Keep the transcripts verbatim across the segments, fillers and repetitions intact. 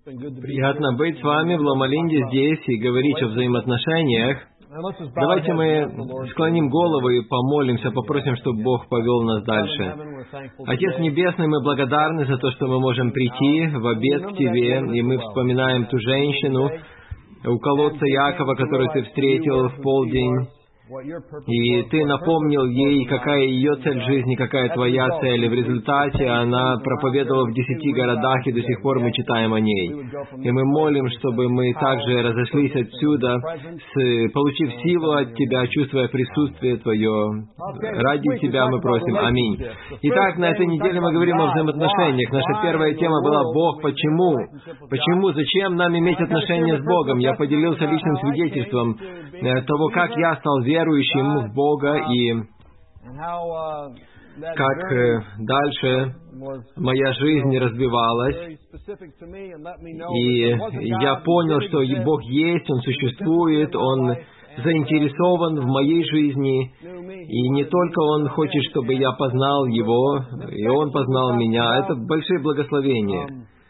Приятно быть с вами в Лома-Линде здесь и говорить о взаимоотношениях. Давайте мы склоним голову и помолимся, попросим, чтобы Бог повел нас дальше. Отец Небесный, мы благодарны за то, что мы можем прийти в обед к Тебе, и мы вспоминаем ту женщину у колодца Якова, которую Ты встретил в полдень. И Ты напомнил ей, какая ее цель жизни, какая Твоя цель. И в результате она проповедовала в десяти городах, и до сих пор мы читаем о ней. И мы молим, чтобы мы также разошлись отсюда, с, получив силу от Тебя, чувствуя присутствие Твое. Ради Тебя мы просим. Аминь. Итак, на этой неделе мы говорим о взаимоотношениях. Наша первая тема была «Бог, почему?» Почему? Зачем нам иметь отношения с Богом? Я поделился личным свидетельством того, как я стал верующим, верующим в Бога, и как э, дальше моя жизнь развивалась. И я понял, что Бог есть, Он существует, Он заинтересован в моей жизни, и не только Он хочет, чтобы я познал Его, и Он познал меня. Это большие благословения.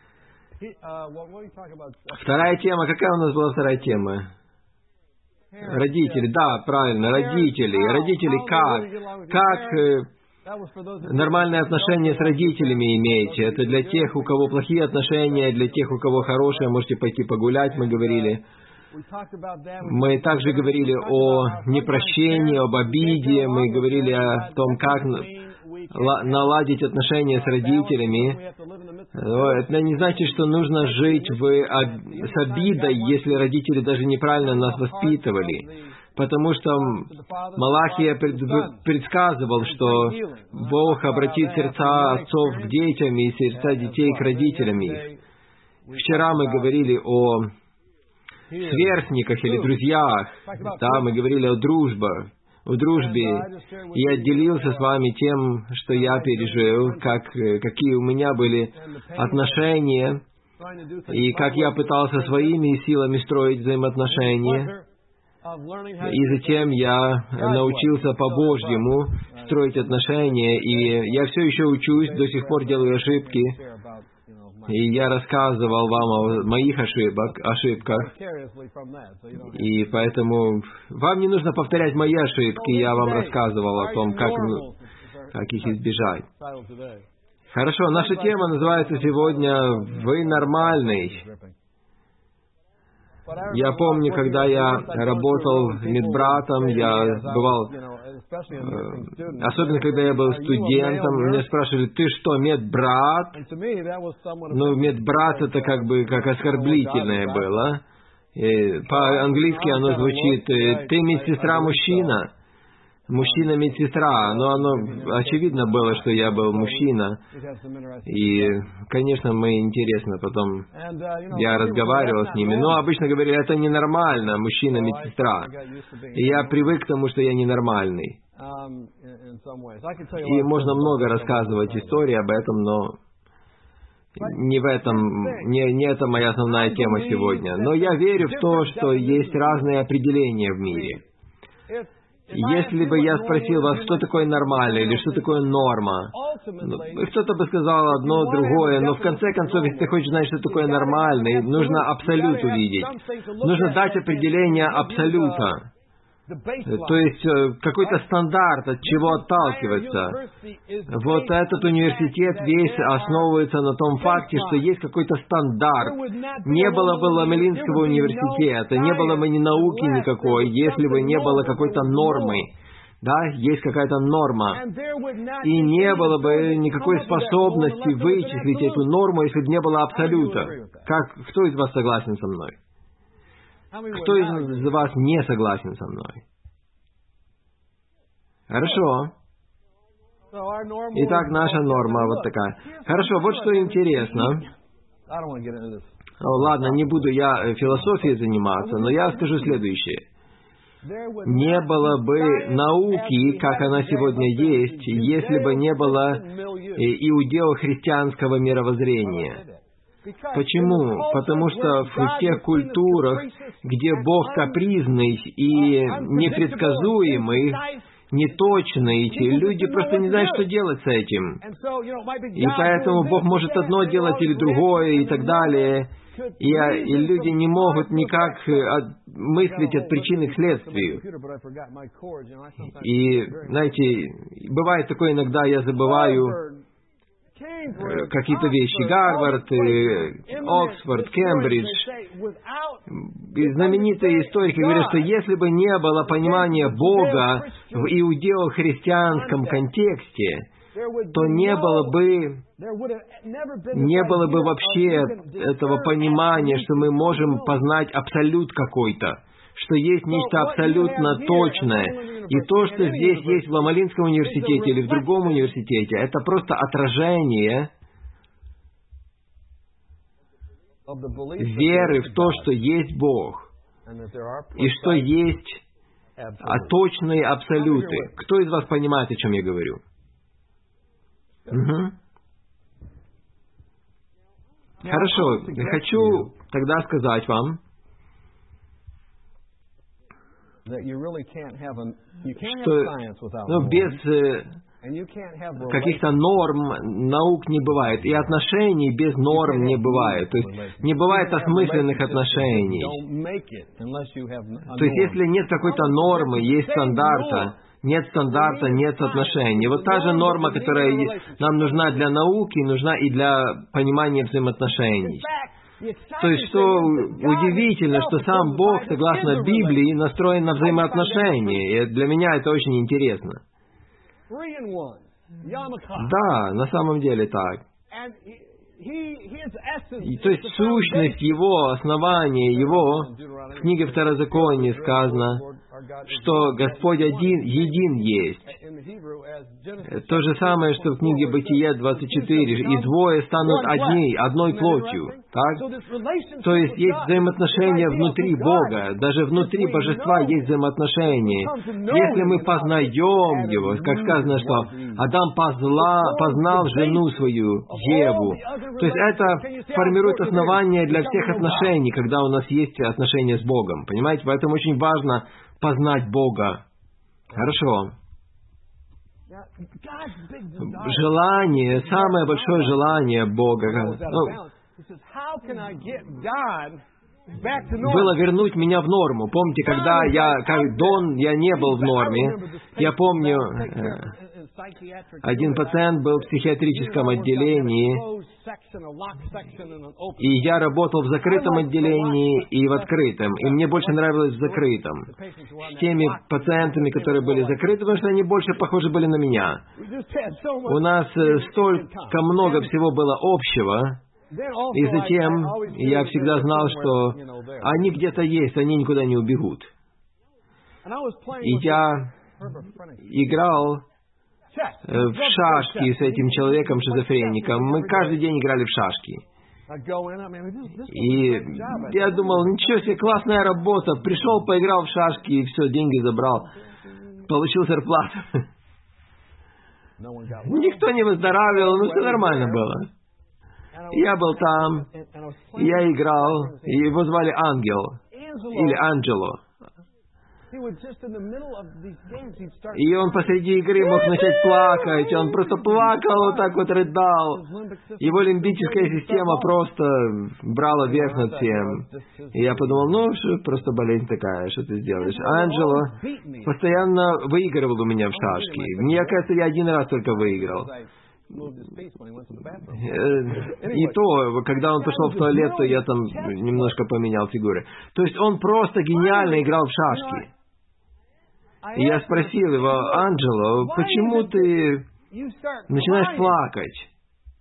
Вторая тема, какая у нас была вторая тема? Родители, да, правильно, родители. Родители как? Как э, нормальные отношения с родителями имеете? Это для тех, у кого плохие отношения, для тех, у кого хорошие, можете пойти погулять, мы говорили. Мы также говорили о непрощении, об обиде, мы говорили о том, как наладить отношения с родителями. Это не значит, что нужно жить в, с обидой, если родители даже неправильно нас воспитывали. Потому что Малахия предсказывал, что Бог обратит сердца отцов к детям и сердца детей к родителям их. Вчера мы говорили о сверстниках или друзьях, да, мы говорили о дружбах. В дружбе. Я делился с вами тем, что я пережил, как, какие у меня были отношения, и как я пытался своими силами строить взаимоотношения. И затем я научился по-божьему строить отношения, и я все еще учусь, до сих пор делаю ошибки. И я рассказывал вам о моих ошибок, ошибках. И поэтому вам не нужно повторять мои ошибки, я вам рассказывал о том, как, как их избежать. Хорошо, наша тема называется сегодня «Вы нормальный». Я помню, когда я работал медбратом, я бывал, э, особенно когда я был студентом, меня спрашивали: ты что, медбрат? Ну, медбрат это как бы как оскорбительное было. И по-английски оно звучит: ты медсестра-мужчина. Мужчина-медсестра, но оно очевидно было, что я был мужчина. И, конечно, мы интересно потом, я разговаривал с ними, но обычно говорили: это ненормально, мужчина-медсестра. И я привык к тому, что я ненормальный. И можно много рассказывать истории об этом, но не в этом, не, не это моя основная тема сегодня. Но я верю в то, что есть разные определения в мире. Если бы я спросил вас, что такое нормально или что такое норма, ну, кто-то бы сказал одно, другое, но в конце концов, если ты хочешь знать, что такое нормальный, нужно абсолют увидеть. Нужно дать определение абсолюта. То есть какой-то стандарт, от чего отталкиваться. Вот этот университет весь основывается на том факте, что есть какой-то стандарт. Не было бы Лома-Линдского университета, не было бы ни науки никакой, если бы не было какой-то нормы. Да, есть какая-то норма. И не было бы никакой способности вычислить эту норму, если бы не было абсолюта. Как, кто из вас согласен со мной? Кто из вас не согласен со мной? Хорошо. Итак, наша норма вот такая. Хорошо, вот что интересно. О, ладно, не буду я философией заниматься, но я скажу следующее. Не было бы науки, как она сегодня есть, если бы не было иудео-христианского мировоззрения. Почему? Потому что в тех культурах, где Бог капризный и непредсказуемый, неточный, люди просто не знают, что делать с этим. И поэтому Бог может одно делать или другое и так далее. И, и люди не могут никак от, мыслить от причины к следствию. И, знаете, бывает такое иногда, я забываю какие-то вещи. Гарвард, Оксфорд, Кембридж. И знаменитые историки говорят, что если бы не было понимания Бога в иудео-христианском контексте, то не было бы, не было бы вообще этого понимания, что мы можем познать абсолют какой-то, что есть нечто абсолютно точное. И то, что здесь есть в Ломалинском университете или в другом университете, это просто отражение веры в то, что есть Бог, и что есть точные абсолюты. Кто из вас понимает, о чем я говорю? Угу. Хорошо, хочу тогда сказать вам, что ну, без э, каких-то норм наук не бывает, и отношений без норм не бывает. То есть не бывает осмысленных отношений. То есть если нет какой-то нормы, есть стандарта, нет стандарта, нет отношений. Вот та же норма, которая нам нужна для науки, нужна и для понимания взаимоотношений. То есть, что удивительно, что сам Бог, согласно Библии, настроен на взаимоотношения. И для меня это очень интересно. Да, на самом деле так. И, то есть, сущность Его, основание Его, в книге Второзакония сказано, что Господь один, един есть. То же самое, что в книге Бытие двадцать четыре. «И двое станут одни, одной плотью». Так? То есть есть взаимоотношения внутри Бога. Даже внутри Божества есть взаимоотношения. Если мы познаем Его, как сказано, что Адам позла, познал жену свою, Еву. То есть это формирует основание для всех отношений, когда у нас есть отношения с Богом. Понимаете? Поэтому очень важно познать Бога. Хорошо. Желание, самое большое желание Бога, ну, было вернуть меня в норму. Помните, когда я, как Дон, я не был в норме. Я помню, один пациент был в психиатрическом отделении, и я работал в закрытом отделении и в открытом. И мне больше нравилось в закрытом. С теми пациентами, которые были закрыты, потому что они больше похожи были на меня. У нас столько много всего было общего. И затем я всегда знал, что они где-то есть, они никуда не убегут. И я играл в шашки с этим человеком-шизофреником. Мы каждый день играли в шашки. И я думал, ничего себе, классная работа. Пришел, поиграл в шашки, и все, деньги забрал. Получил зарплату. Никто не выздоравливал, но все нормально было. Я был там, я играл, и его звали Ангел, или Анджело. И он посреди игры мог начать плакать, он просто плакал, вот так вот рыдал. Его лимбическая система просто брала верх над всем. И я подумал, ну, что просто болезнь такая, что ты сделаешь. Анджело постоянно выигрывал у меня в шашки. Мне кажется, я один раз только выиграл. И то, когда он пошел в туалет, то я там немножко поменял фигуры. То есть он просто гениально играл в шашки. И я спросил его, Анджело, почему ты начинаешь плакать?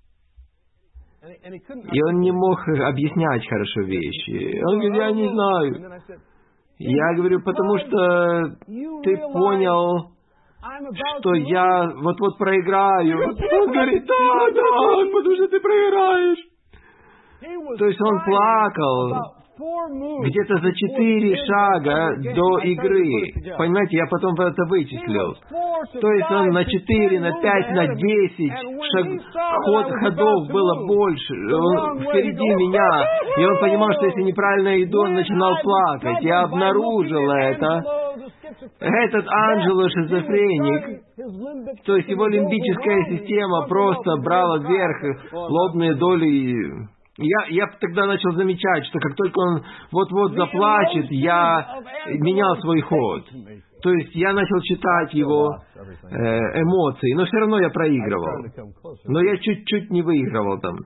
И он не мог объяснять хорошо вещи. Он говорит, я не знаю. Я говорю, потому что ты понял, что я вот-вот проиграю. Он говорит, да, да, потому что ты проиграешь. То есть он плакал где-то за четыре шага до игры. Понимаете, я потом это вычислил. То есть он на четыре, на пять, на десять шаг, ход, ходов было больше. Он впереди меня. И он понимал, что если неправильно иду, он начинал плакать. Я обнаружил это. Этот Анджело шизофреник, то есть его лимбическая система просто брала вверх, лобные доли Я, я тогда начал замечать, что как только он вот-вот заплачет, я менял свой ход. То есть я начал читать его э, эмоции, но все равно я проигрывал. Но я чуть-чуть не выигрывал там.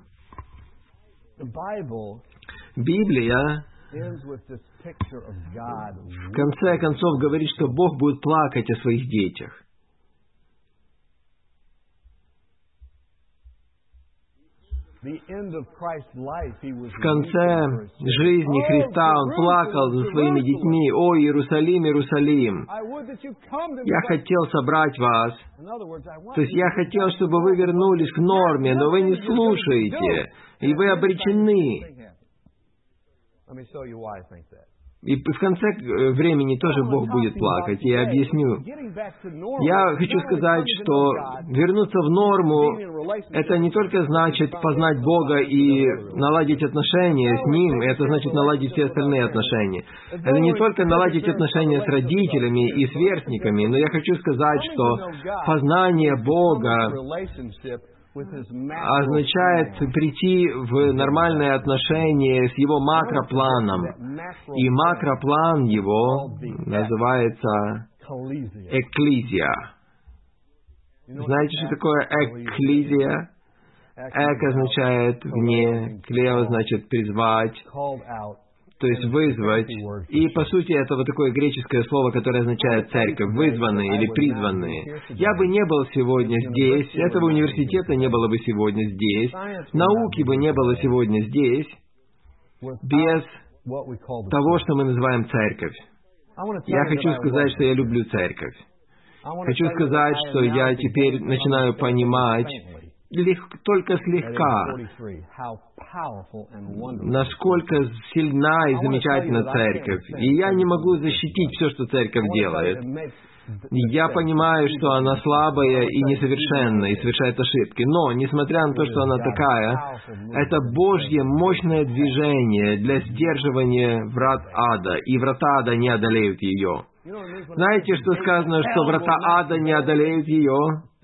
Библия в конце концов говорит, что Бог будет плакать о своих детях. В конце жизни Христа Он плакал за своими детьми: «О, Иерусалим, Иерусалим, я хотел собрать вас». То есть я хотел, чтобы вы вернулись к норме, но вы не слушаете, и вы обречены. И в конце времени тоже Бог будет плакать. Я объясню. Я хочу сказать, что вернуться в норму — это не только значит познать Бога и наладить отношения с Ним, это значит наладить все остальные отношения. Это не только наладить отношения с родителями и сверстниками, но я хочу сказать, что познание Бога означает прийти в нормальное отношение с Его макропланом. И макроплан Его называется экклезия. Знаете, что такое экклезия? Эк означает «вне», клео значит «призвать», то есть «вызвать». И, по сути, это вот такое греческое слово, которое означает «церковь», «вызванные» или «призванные». Я бы не был сегодня здесь, этого университета не было бы сегодня здесь, науки бы не было сегодня здесь, без того, что мы называем церковь. Я хочу сказать, что я люблю церковь. Хочу сказать, что я теперь начинаю понимать, Лег, только слегка, насколько сильна и замечательна церковь. И я не могу защитить все, что церковь делает. Я понимаю, что она слабая и несовершенная, и совершает ошибки. Но, несмотря на то, что она такая, это Божье мощное движение для сдерживания врат ада, и врата ада не одолеют ее. Знаете, что сказано, что врата ада не одолеют ее?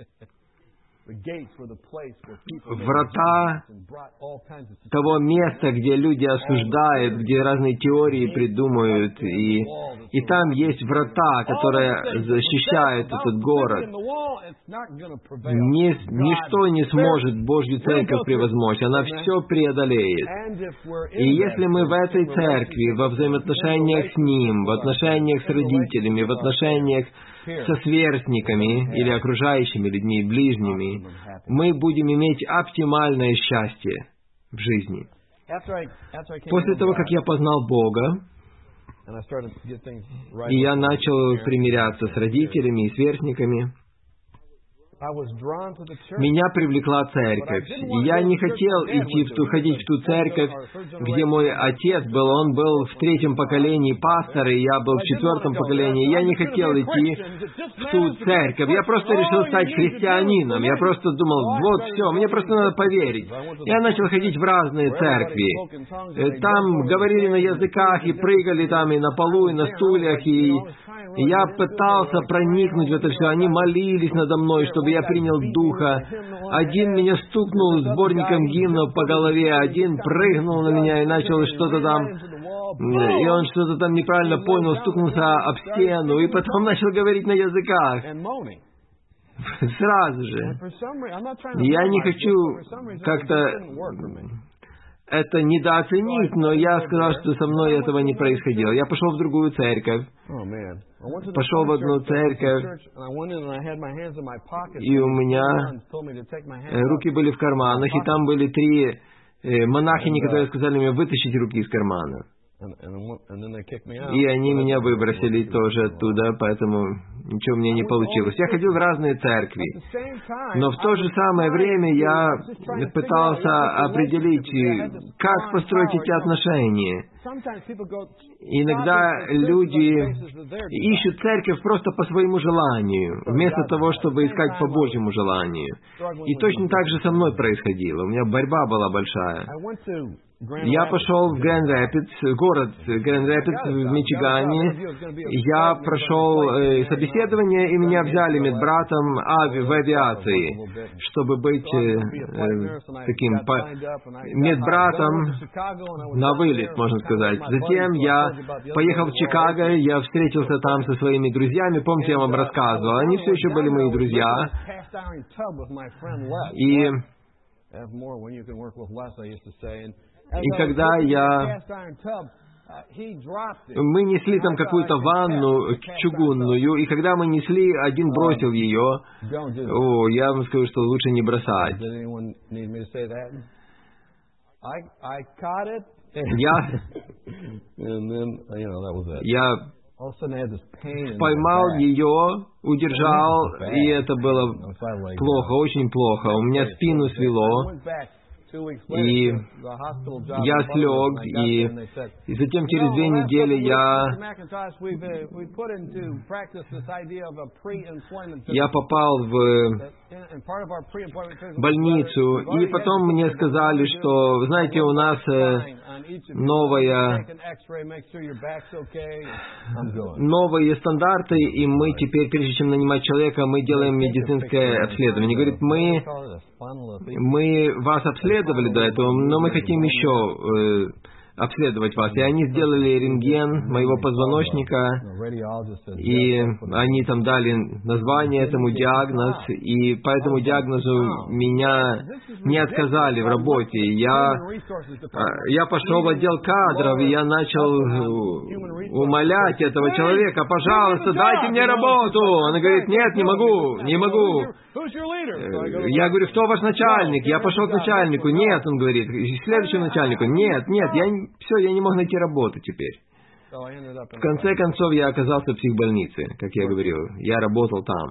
Врата того места, где люди осуждают, где разные теории придумают, и, и там есть врата, которые защищают этот город. Ни, ничто не сможет Божью церковь превозмочь, она все преодолеет. И если мы в этой церкви, во взаимоотношениях с Ним, в отношениях с родителями, в отношениях со сверстниками или окружающими людьми, ближними, мы будем иметь оптимальное счастье в жизни. После того, как я познал Бога, и я начал примиряться с родителями и сверстниками, меня привлекла церковь. И я не хотел идти в ту, ходить в ту церковь, где мой отец был. Он был в третьем поколении пастора, и я был в четвертом поколении. Я не хотел идти в ту церковь. Я просто решил стать христианином. Я просто думал, вот все, мне просто надо поверить. Я начал ходить в разные церкви. Там говорили на языках, и прыгали там и на полу, и на стульях, и... И я пытался проникнуть в это все. Они молились надо мной, чтобы я принял Духа. Один меня стукнул сборником гимнов по голове, один прыгнул на меня и начал что-то там... И он что-то там неправильно понял, стукнулся об стену, и потом начал говорить на языках. Сразу же. Я не хочу как-то... это недооценить, но я сказал, что со мной этого не происходило. Я пошел в другую церковь. Пошел в одну церковь, и у меня руки были в карманах, и там были три монахини, которые сказали мне вытащить руки из кармана. И они меня выбросили тоже оттуда, поэтому ничего у меня не получилось. Я ходил в разные церкви, но в то же самое время я пытался определить, как построить эти отношения. Иногда люди ищут церковь просто по своему желанию, вместо того, чтобы искать по Божьему желанию. И точно так же со мной происходило. У меня борьба была большая. Я пошел в Гранд Рэпидс, город Гранд Рэпидс в Мичигане. Я прошел э, собеседование, и меня взяли медбратом ави, в авиации, чтобы быть э, э, таким по, медбратом на вылет, можно сказать. Затем я поехал в Чикаго, я встретился там со своими друзьями. Помните, я вам рассказывал, они все еще были мои друзья. И И когда я... Мы несли там какую-то ванну чугунную, и когда мы несли, один бросил ее. О, я вам скажу, что лучше не бросать. Я... Я поймал ее, удержал, и это было плохо, очень плохо. У меня спину свело. И я слег, и, и затем через две недели я, я попал в больницу, и потом мне сказали, что, знаете, у нас новая, новые стандарты, и мы теперь, прежде чем нанимать человека, мы делаем медицинское обследование. Говорит, мы, мы вас обследовали до этого, но мы хотим еще э, обследовать вас. И они сделали рентген моего позвоночника, и они там дали название этому, диагноз, и по этому диагнозу меня не отказали в работе. Я, я пошел в отдел кадров, и я начал умолять этого человека: пожалуйста, дайте мне работу. Она говорит: нет, не могу, не могу. Я говорю: кто ваш начальник? Я пошел к начальнику. Нет, он говорит, следующему начальнику. Нет, нет, я все, я не мог найти работу теперь. В конце концов, я оказался в психбольнице, как я говорил. Я работал там.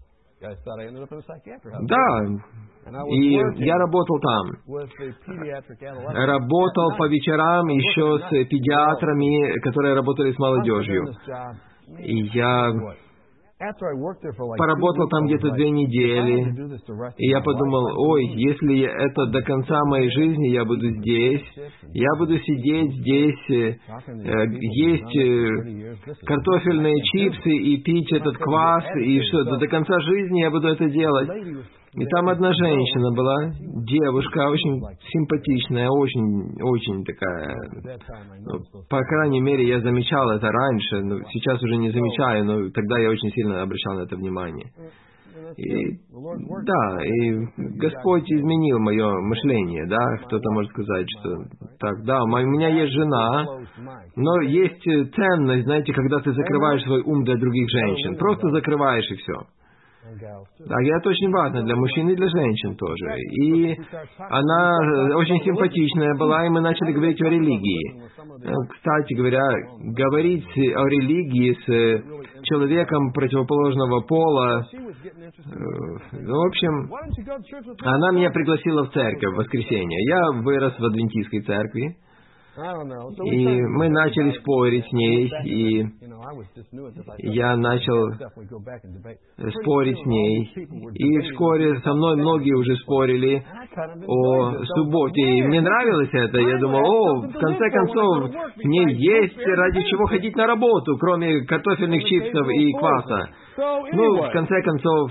Да, и я работал там. Работал по вечерам еще с педиатрами, которые работали с молодежью. И я поработал там где-то две недели, и я подумал: ой, если это до конца моей жизни, я буду здесь, я буду сидеть здесь, э, есть э, картофельные чипсы и пить этот квас, и что, до конца жизни я буду это делать. И там одна женщина была, девушка, очень симпатичная, очень, очень такая, ну, по крайней мере, я замечал это раньше, но сейчас уже не замечаю, но тогда я очень сильно обращал на это внимание. И, да, и Господь изменил мое мышление, да, кто-то может сказать, что так, да, у меня есть жена, но есть ценность, знаете, когда ты закрываешь свой ум для других женщин, просто закрываешь и все. Да, и это очень важно для мужчин и для женщин тоже. И она очень симпатичная была, и мы начали говорить о религии. Кстати говоря, говорить о религии с человеком противоположного пола, в общем, она меня пригласила в церковь в воскресенье. Я вырос в адвентистской церкви. И мы начали спорить с ней, и я начал спорить с ней. И вскоре со мной многие уже спорили о субботе. И мне нравилось это. Я думал: о, в конце концов, мне есть ради чего ходить на работу, кроме картофельных чипсов и кваса. Ну, в конце концов,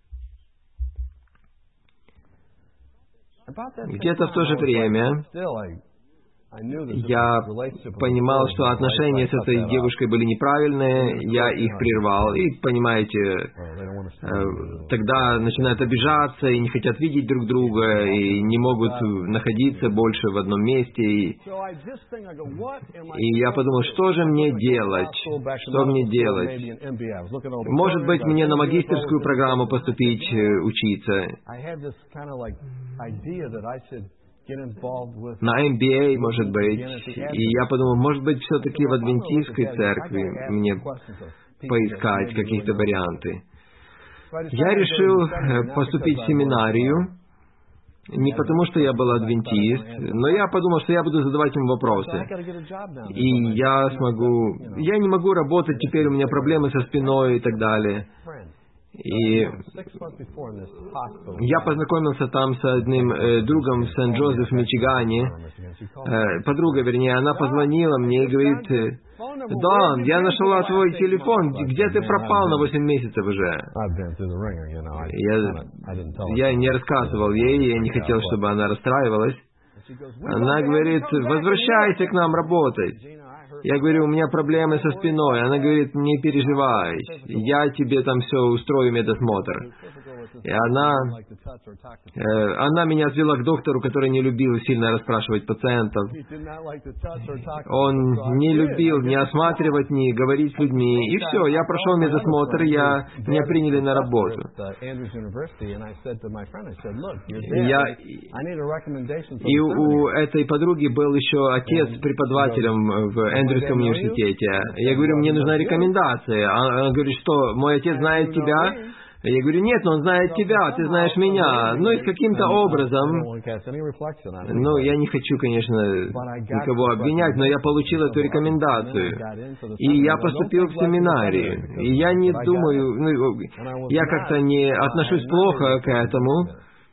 где-то в то же время я понимал, что отношения с этой девушкой были неправильные, я их прервал. И, понимаете, тогда начинают обижаться и не хотят видеть друг друга, и не могут находиться больше в одном месте. И, и я подумал, что же мне делать? Что мне делать? Может быть, мне на магистерскую программу поступить, учиться? На эм би эй, может быть. И я подумал, может быть, все-таки в адвентистской церкви мне поискать какие-то варианты. Я решил поступить в семинарию, Не потому, что я был адвентист, но я подумал, что я буду задавать им вопросы. И я смогу... Я не могу работать, теперь у меня проблемы со спиной и так далее. И я познакомился там с одним э, другом в Сент-Джозеф, в Мичигане. Э, подруга, вернее, она позвонила мне и говорит: «Дон, я нашла твой телефон, где ты пропал на восемь месяцев уже?» Я, я не рассказывал ей, я не хотел, чтобы она расстраивалась. Она говорит: «Возвращайся к нам работать». Я говорю: «У меня проблемы со спиной». Она говорит: «Не переживай, я тебе там все устрою, медосмотр». И она, э, она меня отвела к доктору, который не любил сильно расспрашивать пациентов. Он не любил ни осматривать, ни говорить с людьми. И все, я прошел медосмотр, я, меня приняли на работу. Я, и у этой подруги был еще отец преподавателем в Эндрюсском университете. Я говорю: «Мне нужна рекомендация». Она говорит: «Что, мой отец знает тебя?» Я говорю: «Нет, но он знает тебя, ты знаешь меня». Ну и с каким-то образом, ну я не хочу, конечно, никого обвинять, но я получил эту рекомендацию. И я поступил в семинарию. И я не думаю, ну, я как-то не отношусь плохо к этому.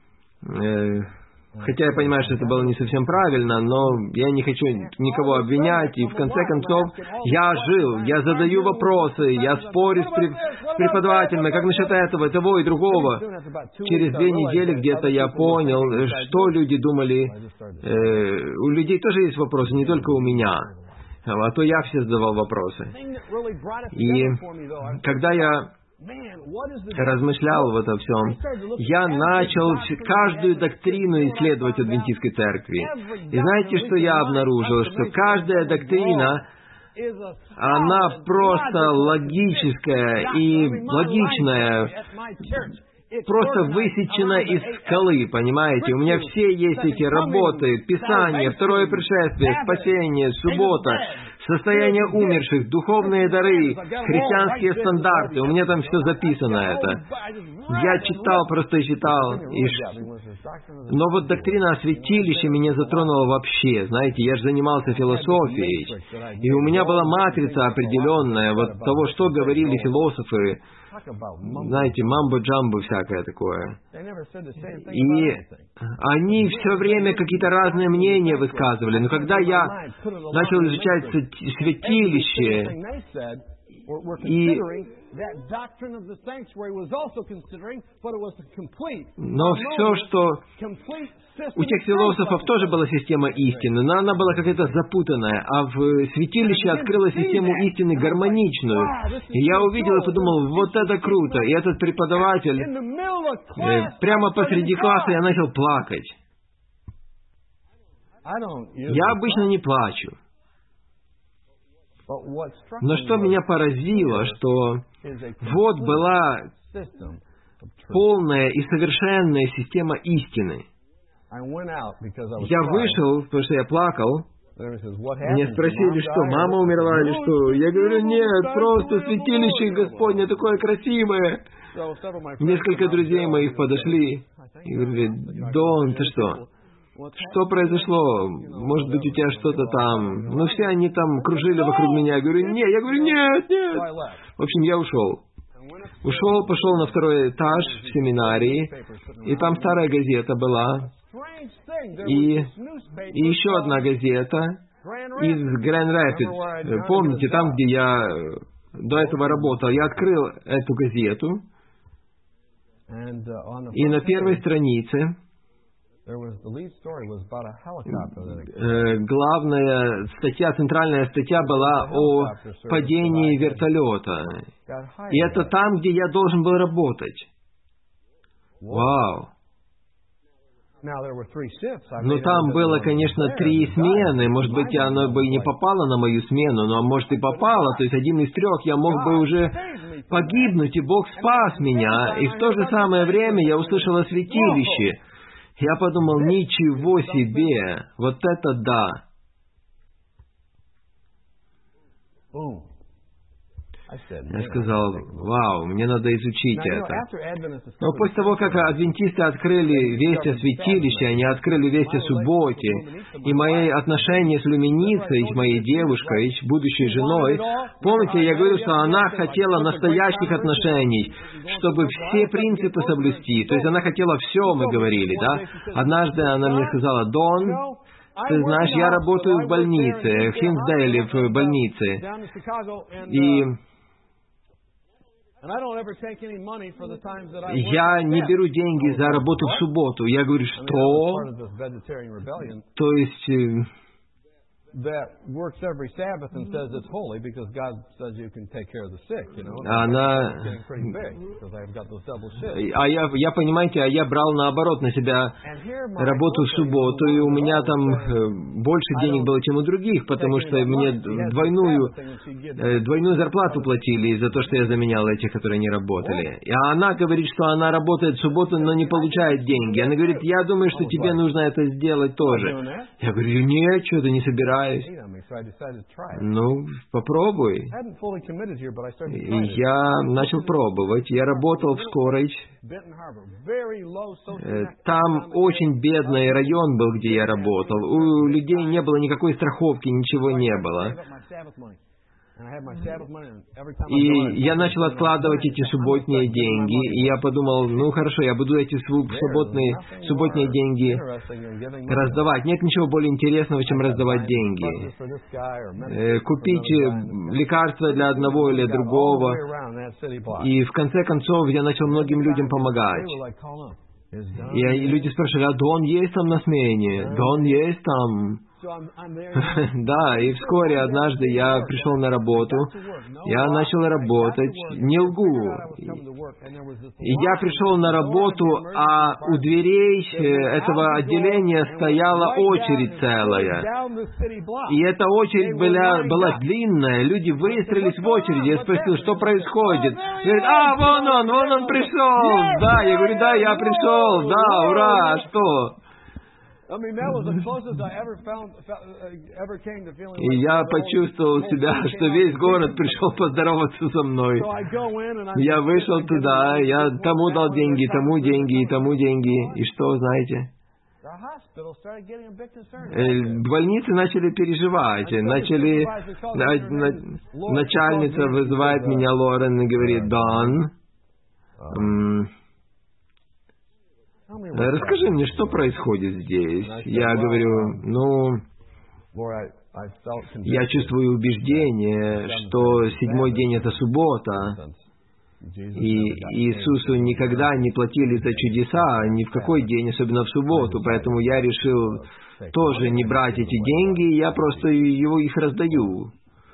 Хотя я понимаю, что это было не совсем правильно, но я не хочу никого обвинять. И в конце концов, я жил, я задаю вопросы, я спорю с, при, с преподавателями, как насчет этого, того и другого. Через две недели где-то я понял, что люди думали. Э, у людей тоже есть вопросы, не только у меня. А то я все задавал вопросы. И когда я размышлял в этом всем, я начал каждую доктрину исследовать адвентистской церкви. И знаете, что я обнаружил? Что каждая доктрина, она просто логическая и логичная, просто высечена из скалы, понимаете? У меня все есть эти работы, Писание, второе пришествие, спасение, суббота, состояние умерших, духовные дары, христианские стандарты. У меня там все записано это. Я читал, просто читал. И... Но вот доктрина о святилище меня затронула вообще. Знаете, я же занимался философией. И у меня была матрица определенная вот того, что говорили философы. Знаете, мамбо-джамбо всякое такое. И они все время какие-то разные мнения высказывали. Но когда я начал изучать святилище, и... но все, что... У тех философов тоже была система истины, но она была какая-то запутанная, а в святилище открыла систему истины гармоничную. И я увидел и подумал: вот это круто! И этот преподаватель, э, прямо посреди класса я начал плакать. Я обычно не плачу. Но что меня поразило, что вот была полная и совершенная система истины. Я вышел, потому что я плакал. Мне спросили, что, мама умерла или что? Я говорю: нет, просто святилище Господне такое красивое. Несколько друзей моих подошли и говорили: Дон, ты что? Что произошло? Может быть, у тебя что-то там... Ну, все они там кружили вокруг меня. Я говорю: нет, я говорю, нет, нет. В общем, я ушел. Ушел, пошел на второй этаж в семинарии, и там старая газета была. И, и еще одна газета из Grand Rapids. Помните, там, где я до этого работал, я открыл эту газету, и на первой странице главная статья, центральная статья была о падении вертолета. И это там, где я должен был работать. Вау! Ну, там было, конечно, три смены. Может быть, оно бы и не попало на мою смену, но, может, и попало. То есть, один из трех я мог бы уже погибнуть, и Бог спас меня. И в то же самое время я услышал о святилище. Я подумал: ничего себе! Вот это да! Я сказал, вау, мне надо изучить это. Но после того, как адвентисты открыли весть о святилище, они открыли весть о субботе, и мои отношения с люминицей, с моей девушкой, с будущей женой, помните, я говорил, что она хотела настоящих отношений, чтобы все принципы соблюсти. То есть она хотела все, мы говорили, да? Однажды она мне сказала, Дон, ты знаешь, я работаю в больнице, в Хинсдейле, в больнице, и я не беру деньги за работу в субботу. Я говорю, что? То есть... Она... А я, я, понимаете, а я брал наоборот на себя работу в субботу, и у меня там больше денег было, чем у других, потому что мне двойную, двойную зарплату платили за то, что я заменял этих, которые не работали. А она говорит, что она работает в субботу, но не получает деньги. Она говорит, я думаю, что тебе нужно это сделать тоже. Я говорю, нет, что-то не собираюсь. Ну, попробуй. И я начал пробовать. Я работал в скорой. Там очень бедный район был, где я работал. У людей не было никакой страховки, ничего не было. И я начал откладывать эти субботние деньги, и я подумал, ну хорошо, я буду эти субботные, субботние деньги раздавать. Нет ничего более интересного, чем раздавать деньги. Э, купить лекарства для одного или другого. И в конце концов я начал многим людям помогать. И люди спрашивали, а Дон есть там на смене? Дон есть там? Да, и вскоре однажды я пришел на работу, я начал работать, не лгу. И я пришел на работу, а у дверей этого отделения стояла очередь целая. И эта очередь была, была длинная, люди выстроились в очереди. Я спросил, что происходит? Говорит, а, вон он, вон он пришел. Да, я говорю, да, я пришел, да, ура, что? И я почувствовал себя, что весь город пришел поздороваться со мной. Я вышел туда, я тому дал деньги, тому деньги, и тому деньги. И что, знаете? Больницы начали переживать. Начали... Начальница вызывает меня, Лорен, и говорит, Дон... Расскажи мне, что происходит здесь? Я говорю, ну, я чувствую убеждение, что седьмой день — это суббота, и Иисусу никогда не платили за чудеса, ни в какой день, особенно в субботу, поэтому я решил тоже не брать эти деньги, я просто его их раздаю.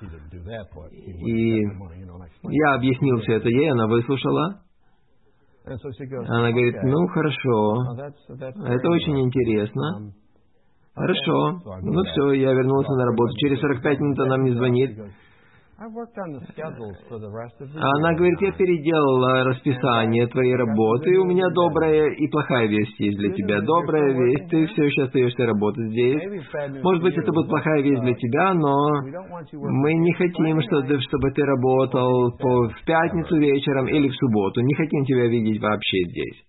И я объяснил все это ей, она выслушала. Она говорит, ну, хорошо, это очень интересно. Хорошо. Ну, все, я вернулся на работу. Через сорок пять минут она мне звонит. Она говорит, я переделала расписание твоей работы, и у меня добрая и плохая весть есть для тебя. Добрая весть, ты все еще остаешься работать здесь. Может быть, это будет плохая весть для тебя, но мы не хотим, чтобы, чтобы ты работал по, в пятницу вечером или в субботу. Не хотим тебя видеть вообще здесь.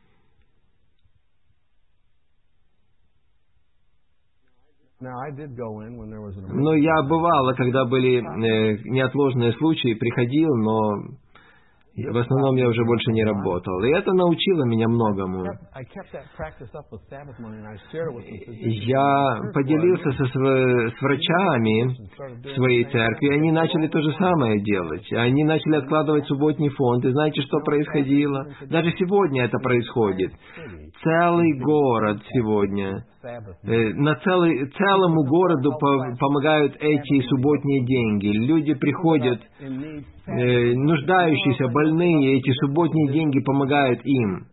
Ну, я бывало, когда были э, неотложные случаи, приходил, но в основном я уже больше не работал. И это научило меня многому. Я поделился со, с врачами своей церкви, и они начали то же самое делать. Они начали откладывать субботний фонд. И знаете, что происходило? Даже сегодня это происходит. Целый город сегодня, э, на целый, целому городу по, помогают эти субботние деньги. Люди приходят, э, нуждающиеся, больные, эти субботние деньги помогают им.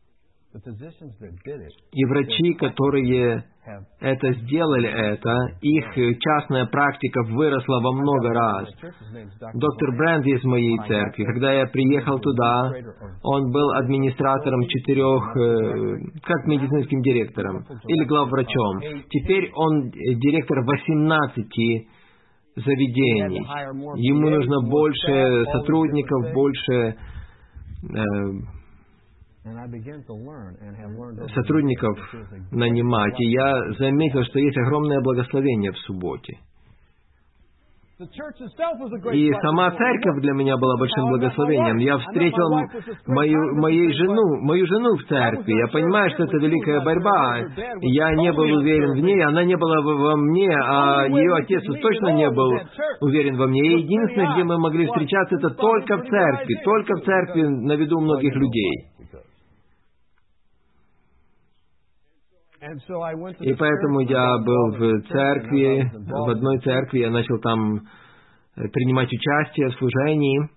И врачи, которые это сделали, это, их частная практика выросла во много раз. Доктор Брэнд из моей церкви, когда я приехал туда, он был администратором четырех, как медицинским директором, или главврачом. Теперь он директор восемнадцати заведений. Ему нужно больше сотрудников, больше э, сотрудников нанимать. И я заметил, что есть огромное благословение в субботе. И сама церковь для меня была большим благословением. Я встретил мою, мою, жену, мою жену в церкви. Я понимаю, что это великая борьба. Я не был уверен в ней, она не была во мне, а ее отец уж точно не был уверен во мне. И единственное, где мы могли встречаться, это только в церкви. Только в церкви на виду многих людей. И поэтому я был в церкви, в одной церкви, я начал там принимать участие в служении.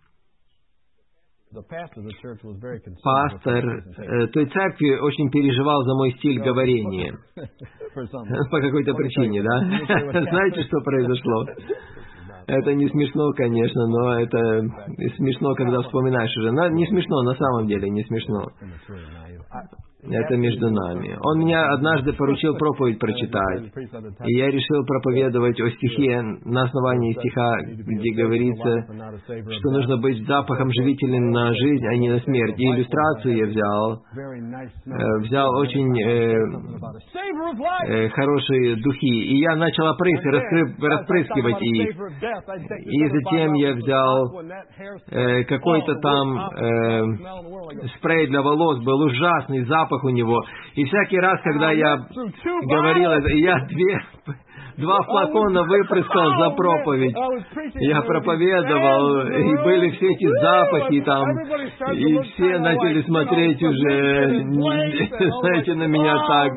Пастор той церкви очень переживал за мой стиль говорения. По какой-то причине, да? Знаете, что произошло? Это не смешно, конечно, но это смешно, когда вспоминаешь уже. Но не смешно, на самом деле не смешно. Это между нами. Он меня однажды поручил проповедь прочитать, и я решил проповедовать о стихе на основании стиха, где говорится, что нужно быть запахом живительным на жизнь, а не на смерть. И иллюстрацию я взял, э, взял очень э, э, хорошие духи, и я начал опрыс, раскры, распрыскивать их. И затем я взял э, какой-то там э, спрей для волос, был ужасный запах у него. И всякий раз, когда я говорил это, я две, два флакона выпрыскал за проповедь. Я проповедовал, и были все эти запахи там, и все начали смотреть уже, знаете, на меня так.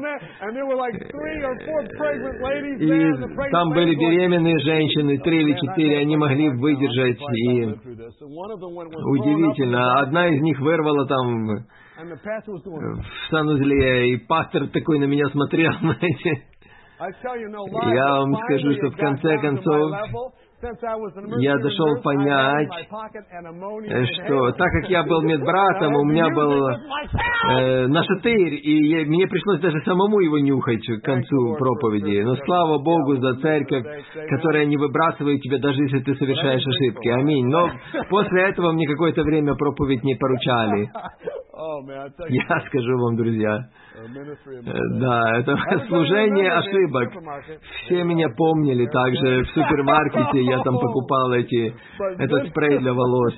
И там были беременные женщины, три или четыре, они могли выдержать. И удивительно, одна из них вырвала там в санузле, и пастор такой на меня смотрел, знаете. Я вам скажу, что в конце концов я дошел понять, что так как я был медбратом, у меня был э, нашатырь, и я, мне пришлось даже самому его нюхать к концу проповеди. Но слава Богу за церковь, которая не выбрасывает тебя, даже если ты совершаешь ошибки. Аминь. Но после этого мне какое-то время проповедь не поручали. Я скажу вам, друзья, да, это служение ошибок. Все меня помнили также в супермаркете, я там покупал эти, этот спрей для волос.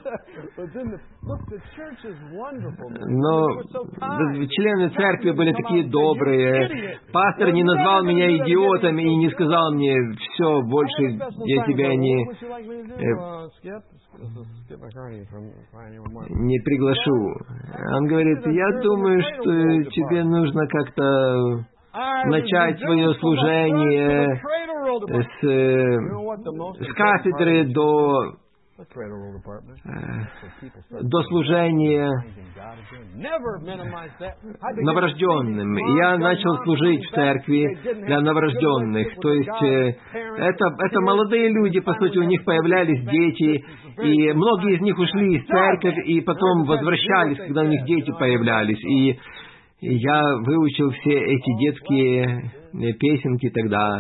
Но члены церкви были такие добрые. Пастор не назвал меня идиотом и не сказал мне: все, больше я тебя не... не приглашу. Он говорит: я думаю, что тебе нужно как-то начать свое служение с, с кафедры до, до служения новорожденным. Я начал служить в церкви для новорожденных. То есть это, это молодые люди, по сути, у них появлялись дети, и многие из них ушли из церкви и потом возвращались, когда у них дети появлялись. И я выучил все эти детские песенки тогда.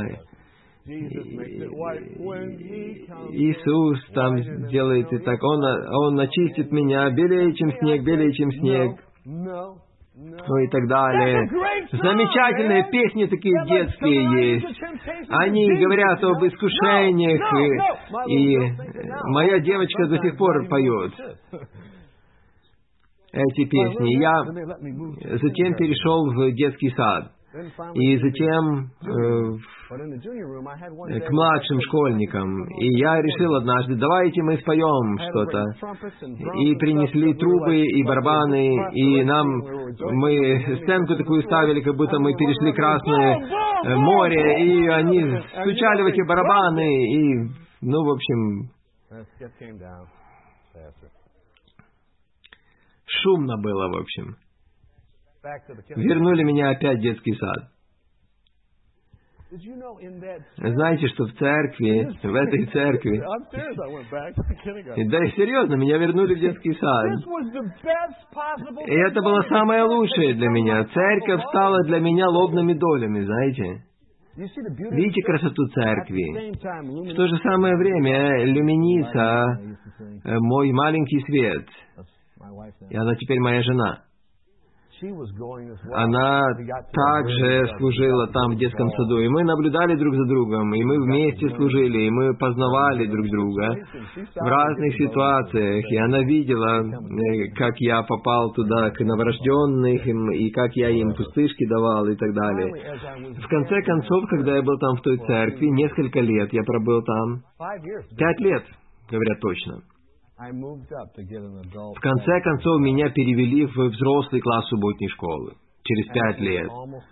Иисус там делает и так. Он, он очистит меня белее, чем снег, белее, чем снег. Ну и так далее. Замечательные песни такие детские есть. Они говорят об искушениях, и, и моя девочка до сих пор поет эти песни. Я затем перешел в детский сад. И затем э, к младшим школьникам. И я решил однажды: давайте мы споем что-то. И принесли трубы и барабаны, и нам, мы сценку такую ставили, как будто мы перешли Красное море, и они стучали в эти барабаны, и, ну, в общем, шумно было, в общем. Вернули меня опять в детский сад. Знаете, что в церкви, в этой церкви, да и серьезно, меня вернули в детский сад. И это было самое лучшее для меня. Церковь стала для меня лобными долями, знаете. Видите красоту церкви? В то же самое время люминица, мой маленький свет, и она теперь моя жена. Она также служила там, в детском саду, и мы наблюдали друг за другом, и мы вместе служили, и мы познавали друг друга в разных ситуациях, и она видела, как я попал туда к новорожденным, и как я им пустышки давал, и так далее. В конце концов, когда я был там в той церкви, несколько лет я пробыл там, пять лет, говорят точно. В конце концов, меня перевели в взрослый класс субботней школы. Через пять лет.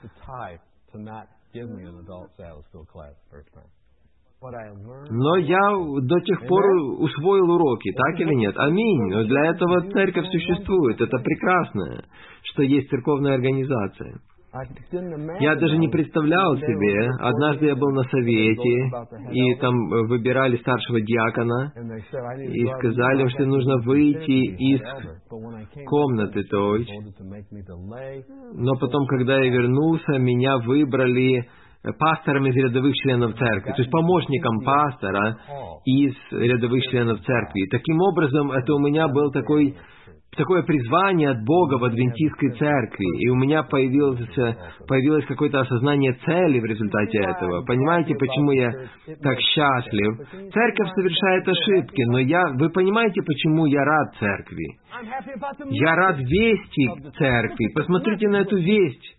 Но я до тех пор усвоил уроки, так или нет? Аминь. Но для этого церковь существует. Это прекрасно, что есть церковная организация. Я даже не представлял себе, однажды я был на совете, и там выбирали старшего диакона, и сказали, что нужно выйти из комнаты, то есть. Но потом, когда я вернулся, меня выбрали пастором из рядовых членов церкви, то есть помощником пастора из рядовых членов церкви. Таким образом, это у меня был такой... такое призвание от Бога в адвентистской церкви, и у меня появилось, появилось какое-то осознание цели в результате этого. Понимаете, почему я так счастлив? Церковь совершает ошибки, но я, вы понимаете, почему я рад церкви? Я рад вести церкви. Посмотрите на эту весть.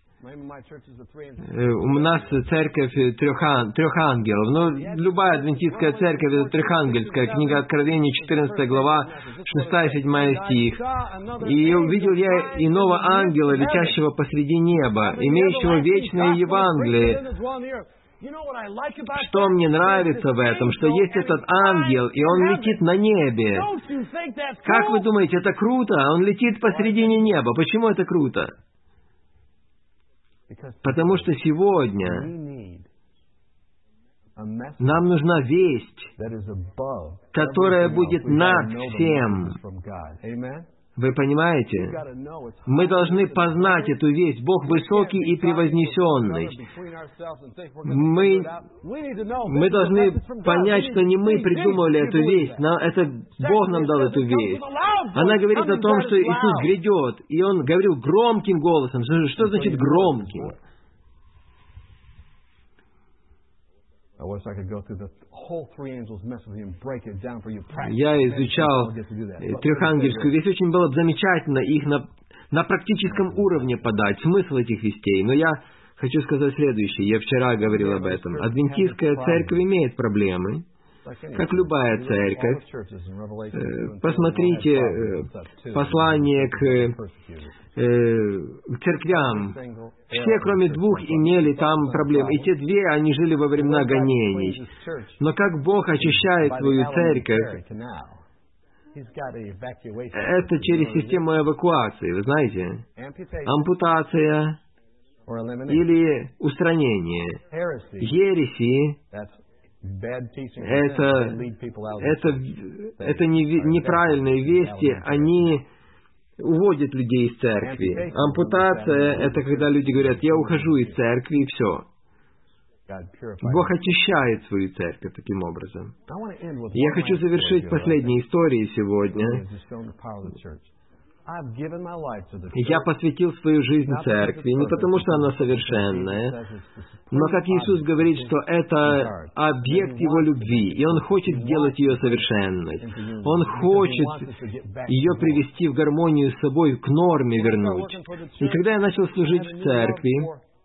У нас церковь трех, ан... трех ангелов. Но любая адвентистская церковь — это трехангельская. Книга Откровения, четырнадцатая глава, шестая-седьмая стих. «И увидел я иного ангела, летящего посреди неба, имеющего вечное Евангелие». Что мне нравится в этом, что есть этот ангел, и он летит на небе. Как вы думаете, это круто? Он летит посредине неба. Почему это круто? Потому что сегодня нам нужна весть, которая будет над всем. Вы понимаете? Мы должны познать эту весть. Бог высокий и превознесенный. Мы, мы должны понять, что не мы придумали эту весть. Но это Бог нам дал эту весть. Она говорит о том, что Иисус грядет. И Он говорил громким голосом. Что значит громким? Я изучал трехангельскую весть. Очень было бы замечательно их на, на практическом уровне подать, смысл этих вестей. Но я хочу сказать следующее. Я вчера говорил об этом. Адвентистская церковь имеет проблемы, как любая церковь. Посмотрите послание к, к церквям. Все, кроме двух, имели там проблемы. И те две, они жили во времена гонений. Но как Бог очищает свою церковь, это через систему эвакуации, вы знаете? Ампутация или устранение. Ереси Это, это, это не, неправильные вести, они уводят людей из церкви. Ампутация — это когда люди говорят: я ухожу из церкви, и все. Бог очищает свою церковь таким образом. Я хочу завершить последней историей сегодня. Я посвятил свою жизнь церкви, не потому что она совершенная, но как Иисус говорит, что это объект Его любви, и Он хочет сделать ее совершенной. Он хочет ее привести в гармонию с собой, к норме вернуть. И когда я начал служить в церкви,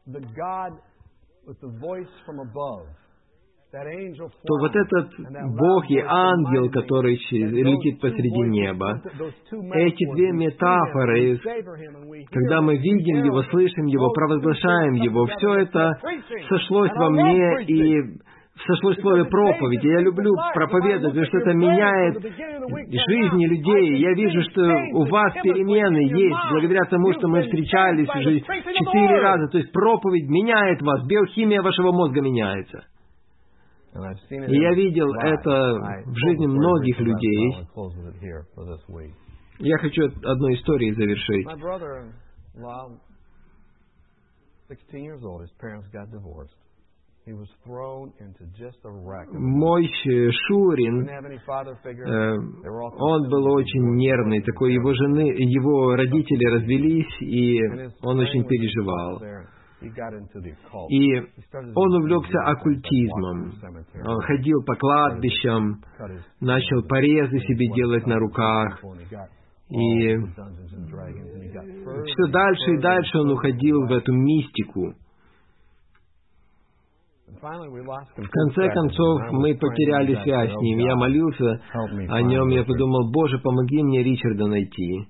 то вот этот Бог и ангел, который летит посреди неба, эти две метафоры, когда мы видим Его, слышим Его, провозглашаем Его, все это сошлось во мне и сошлось в слове проповедь. Я люблю проповедовать, потому что это меняет жизни людей. Я вижу, что у вас перемены есть, благодаря тому, что мы встречались уже четыре раза. То есть проповедь меняет вас, биохимия вашего мозга меняется. И я видел это в жизни многих людей. Я хочу одной историей завершить. Мой Шурин, э, он был очень нервный, такой, его жены, его родители развелись, и он очень переживал. И он увлекся оккультизмом. Он ходил по кладбищам, начал порезы себе делать на руках. И все дальше и дальше он уходил в эту мистику. В конце концов, мы потеряли связь с ним. Я молился о нем, я подумал: Боже, помоги мне Ричарда найти.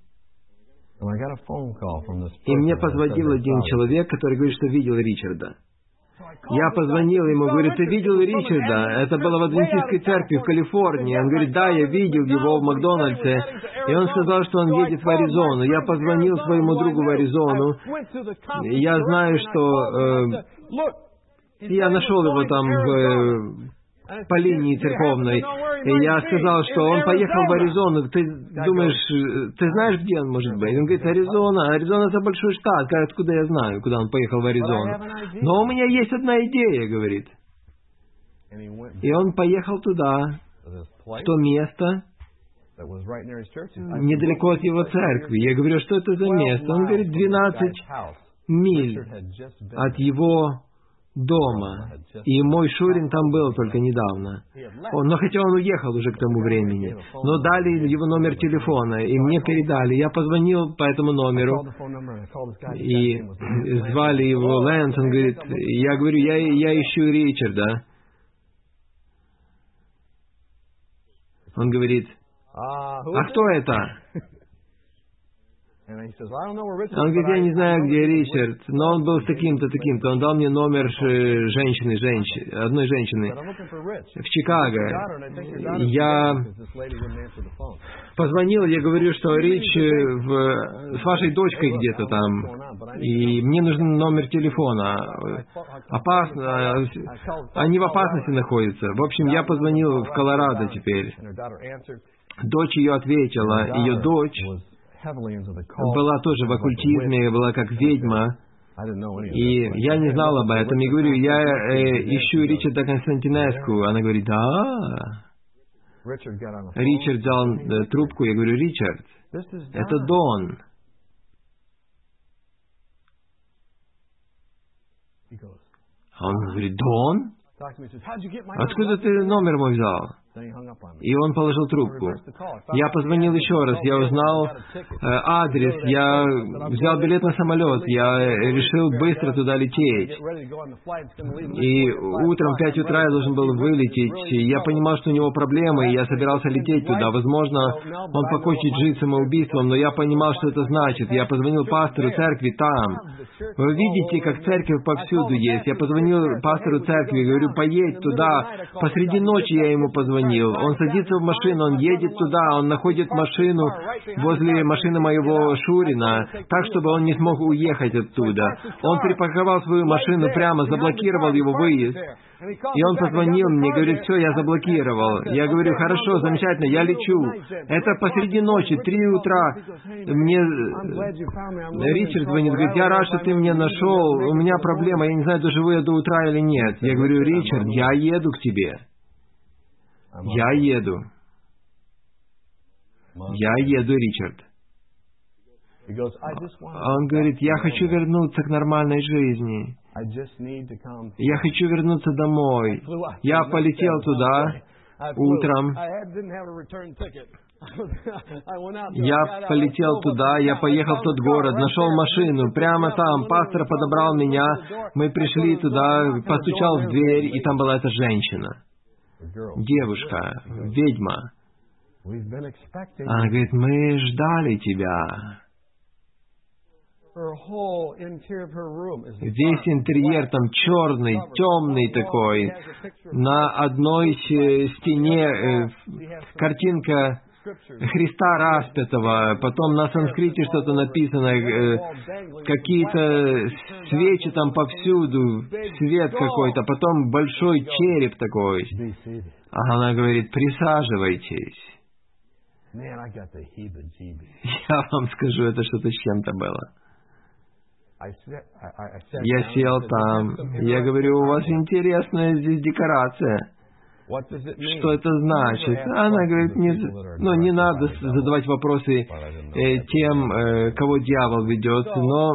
И мне позвонил один человек, который говорит, что видел Ричарда. Я позвонил ему, говорю: ты видел Ричарда? Это было в Адвентистской церкви в Калифорнии. Он говорит: да, я видел его в Макдональдсе. И он сказал, что он едет в Аризону. Я позвонил своему другу в Аризону. Я знаю, что... Э, я нашел его там в, по линии церковной. И я сказал, что он поехал в Аризону. Ты думаешь, ты знаешь, где он может быть? Он говорит: Аризона. Аризона — это большой штат. Откуда я знаю, куда он поехал в Аризону? Но у меня есть одна идея, говорит. И он поехал туда, в то место, недалеко от его церкви. Я говорю: что это за место? Он говорит: двенадцать миль от его дома. И мой Шурин там был только недавно. Он, но хотя он уехал уже к тому времени. Но дали его номер телефона, и мне передали. Я позвонил по этому номеру, и звали его Лэнс. Он говорит, я говорю, я, я ищу Ричарда. Он говорит: а кто это? Он говорит: я не знаю, где Ричард, но он был с таким-то, таким-то. Он дал мне номер женщины, женщины, одной женщины в Чикаго. Я позвонил, я говорю, что Рич в, с вашей дочкой где-то там, и мне нужен номер телефона. Опасно, они в опасности находятся. В общем, я позвонил в Колорадо теперь. Дочь ее ответила, ее дочь была тоже в оккультизме, была как ведьма, и я не знал об этом. И говорю: я э, ищу Ричарда Константинеску. Она говорит: да. Ричард взял э, трубку, я говорю: Ричард, это Дон. Он говорит: Дон? Откуда ты номер мой взял? И он положил трубку. Я позвонил еще раз, я узнал э, адрес, я взял билет на самолет, я решил быстро туда лететь. И утром в пять утра я должен был вылететь. Я понимал, что у него проблемы, и я собирался лететь туда. Возможно, он покончит жизнь самоубийством, но я понимал, что это значит. Я позвонил пастору церкви там. Вы видите, как церковь повсюду есть. Я позвонил пастору церкви, говорю: поедь туда. Посреди ночи я ему позвонил. Он садится в машину, он едет туда, он находит машину возле машины моего Шурина, так, чтобы он не смог уехать оттуда. Он припарковал свою машину прямо, заблокировал его выезд. И он позвонил мне, говорит: все, я заблокировал. Я говорю: хорошо, замечательно, я лечу. Это посреди ночи, три утра. Мне Ричард звонит, говорит: я рад, что ты меня нашел, у меня проблема, я не знаю, доживу я до утра или нет. Я говорю: Ричард, я еду к тебе. Я еду. Я еду, Ричард. Он говорит: я хочу вернуться к нормальной жизни. Я хочу вернуться домой. Я полетел туда утром. Я полетел туда, я поехал в тот город, нашел машину, прямо там, пастор подобрал меня, мы пришли туда, постучал в дверь, и там была эта женщина. Девушка, ведьма. Она говорит: мы ждали тебя. Весь интерьер там черный, темный такой. На одной стене э, картинка Христа распятого, потом на санскрите что-то написано, э, какие-то свечи там повсюду, свет какой-то, потом большой череп такой. А она говорит: присаживайтесь. Я вам скажу, это что-то с чем-то было. Я сел там. Я говорю, у вас интересная здесь декорация. Что это значит? Она говорит, не, ну, не надо задавать вопросы э, тем, э, кого дьявол ведет, но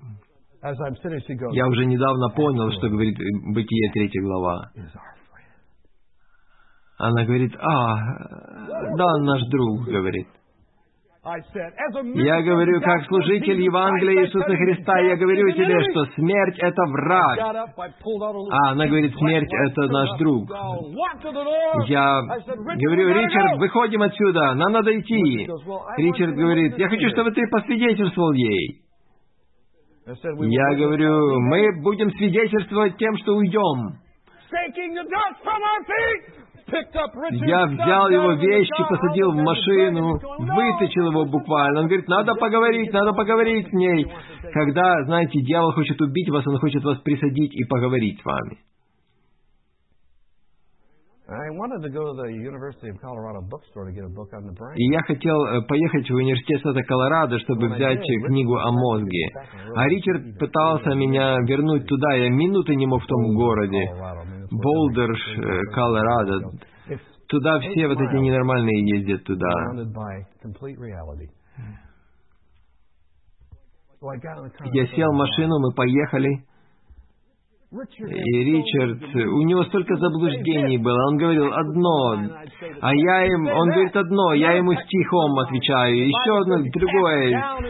я уже недавно понял, что говорит Бытие третья глава. Она говорит, а, да, он наш друг, говорит. Я говорю, как служитель Евангелия Иисуса Христа, я говорю тебе, что смерть — это враг. А она говорит, смерть — это наш друг. Я говорю, Ричард, выходим отсюда, нам надо идти. Ричард говорит, я хочу, чтобы ты посвидетельствовал ей. Я говорю, мы будем свидетельствовать тем, что уйдем. Я взял его вещи, посадил в машину, вытащил его буквально. Он говорит, надо поговорить, надо поговорить с ней. Когда, знаете, дьявол хочет убить вас, он хочет вас присадить и поговорить с вами. И я хотел поехать в университет штата Колорадо, чтобы взять книгу о мозге. А Ричард пытался меня вернуть туда. Я минуты не мог в том городе. Болдер, Колорадо. Туда все вот эти ненормальные ездят туда. Я сел в машину, мы поехали. И Ричард, у него столько заблуждений было. Он говорил одно, а я им, он говорит одно, я ему стихом отвечаю, еще одно, другое.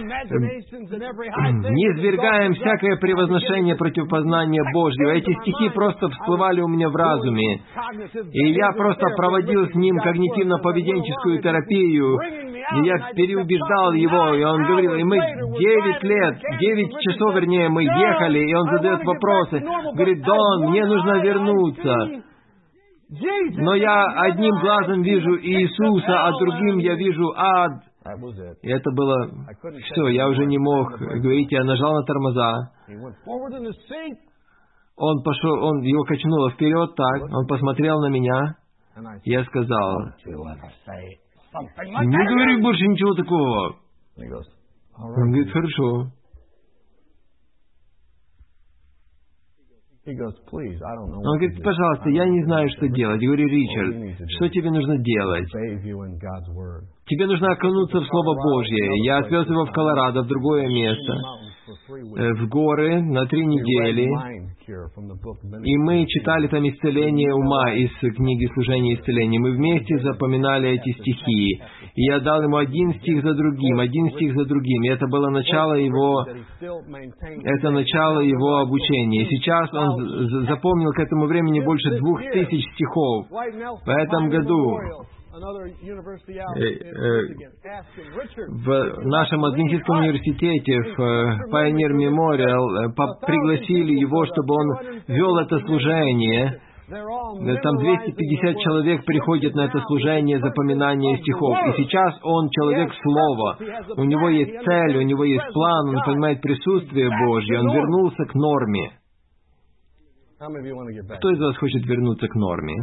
Не извергаем всякое превозношение против познания Божьего. Эти стихи просто всплывали у меня в разуме. И я просто проводил с ним когнитивно-поведенческую терапию. И я переубеждал его, и он говорил, и мы девять лет, девять часов, вернее, мы ехали, и он задает вопросы. Говорит, Дон, мне нужно вернуться. Но я одним глазом вижу Иисуса, а другим я вижу ад. И это было все, я уже не мог говорить, я нажал на тормоза. Он пошел, он его качнуло вперед так, он посмотрел на меня. Я сказал, не говори больше ничего такого. Он говорит, хорошо. Он говорит, пожалуйста, я не знаю, что делать. Я говорю, Ричард, что тебе нужно делать? Тебе нужно окунуться в Слово Божье. Я отвез его в Колорадо, в другое место, в горы на три недели. И мы читали там исцеление ума из книги «Служение исцеления». Мы вместе запоминали эти стихи. И я дал ему один стих за другим, один стих за другим. И это было начало его, это начало его обучения. И сейчас он запомнил к этому времени больше двух тысяч стихов. В этом году в нашем адвентистском университете, в Pioneer Memorial, пригласили его, чтобы он вел это служение. Там двести пятьдесят человек приходят на это служение запоминания стихов. И сейчас он человек слова. У него есть цель, у него есть план, он понимает присутствие Божье. Он вернулся к норме. Кто из вас хочет вернуться к норме?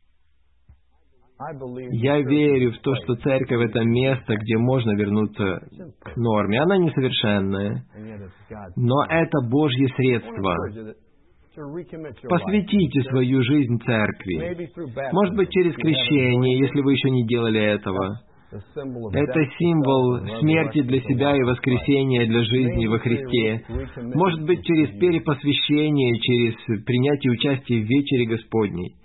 Я верю в то, что церковь — это место, где можно вернуться к норме. Она несовершенная, но это Божье средство. Посвятите свою жизнь церкви. Может быть, через крещение, если вы еще не делали этого. Это символ смерти для себя и воскресения для жизни во Христе. Может быть, через перепосвящение, через принятие участия в вечере Господней.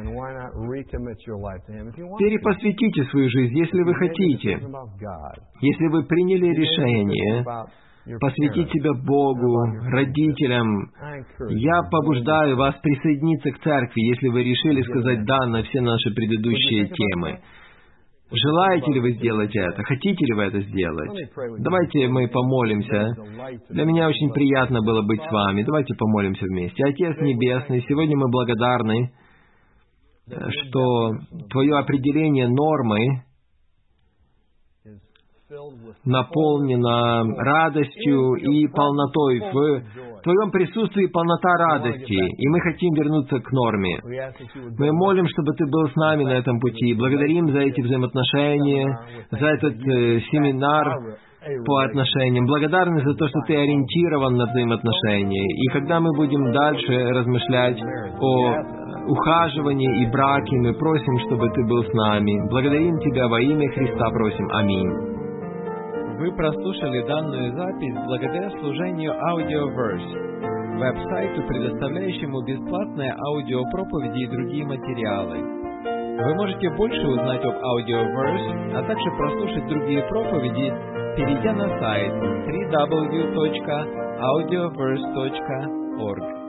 Перепосвятите свою жизнь, если вы хотите. Если вы приняли решение посвятить себя Богу, родителям, я побуждаю вас присоединиться к церкви, если вы решили сказать «да» на все наши предыдущие темы. Желаете ли вы сделать это? Хотите ли вы это сделать? Давайте мы помолимся. Для меня очень приятно было быть с вами. Давайте помолимся вместе. Отец Небесный, сегодня мы благодарны, что Твое определение нормы наполнено радостью и полнотой. В Твоем присутствии полнота радости, и мы хотим вернуться к норме. Мы молим, чтобы Ты был с нами на этом пути. Благодарим за эти взаимоотношения, за этот э, семинар. по отношениям, благодарны за то, что Ты ориентирован на взаимоотношения. И когда мы будем дальше размышлять о ухаживании и браке, мы просим, чтобы Ты был с нами. Благодарим Тебя во имя Христа, просим. Аминь. Вы прослушали данную запись благодаря служению Audioverse, веб-сайту, предоставляющему бесплатные аудиопроповеди и другие материалы. Вы можете больше узнать об Audioverse, а также прослушать другие проповеди, перейдя на сайт дабл ю дабл ю дабл ю точка аудиоверс точка орг.